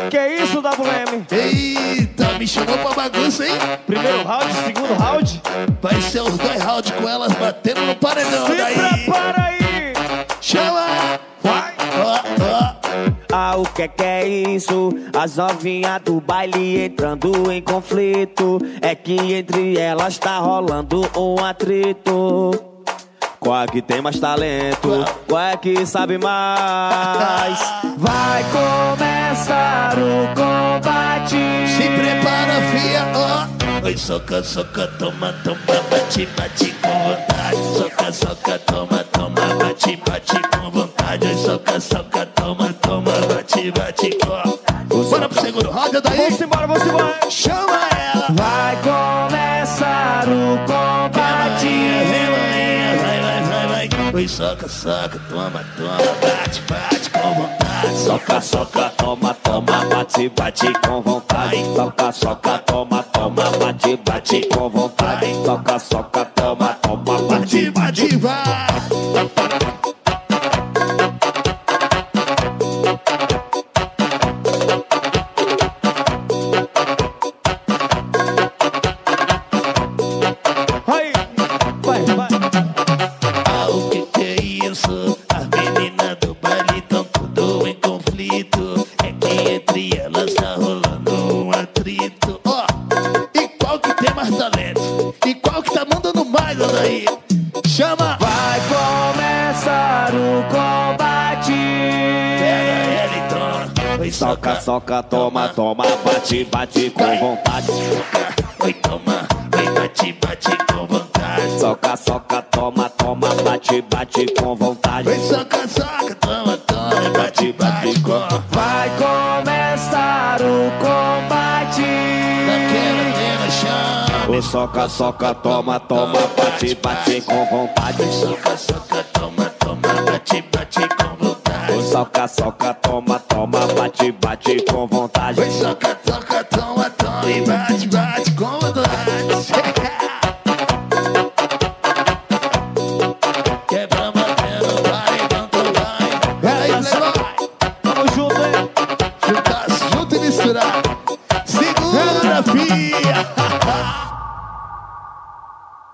Que isso, WM? Eita, me chamou pra bagunça, hein? Primeiro round, segundo round. Vai ser os 2 rounds com elas batendo no paredão. Se daí. prepara aí. Chama! Vai. Ah, o que é isso? As novinhas do baile entrando em conflito. É que entre elas tá rolando um atrito. Qual é que tem mais talento? Qual é que sabe mais? Vai começar o combate. Se prepara, fia, ó. Oi, soca, soca, toma, toma, bate, bate com vontade. Soca, soca, toma, toma, bate, bate com vontade. Oi, soca, soca, toma, toma, bate, bate com. Bora pro segundo round, daí. Vamos embora, vamos embora. Chama ela. Vai começar o combate. Oi, soca, soca, toma, toma, bate, bate com vontade. Soca, soca, toma, toma, bate, bate com vontade. Soca, soca, toma, toma, bate, bate com vontade. Soca, soca, toma, toma, bate, bate. Vai. Aí. Vai, vai. Ah, o que é isso? As meninas do baile tão tudo em conflito. É que entre elas tá rolando um atrito. Ó, e qual que tem mais talento? E qual que tá mandando mais, daí? Chama! Vai começar o combate. Pega ela e toma. Oi, Soca, soca, toma, toma, bate, bate com vontade. Oi, toma. Oi, bate, bate com vontade. Soca, soca, toma, toma, bate, bate com vontade. Oi, soca, soca, toma, toma, bate, bate com. Vai começar o combate. Daquela pena, chama. O soca, soca, toma, toma, bate, bate com vontade. Oi, soca, soca, toma, toma, bate, bate com vontade. O soca, soca, toma, toma, bate, bate com vontade. Oi, soca, soca, toma.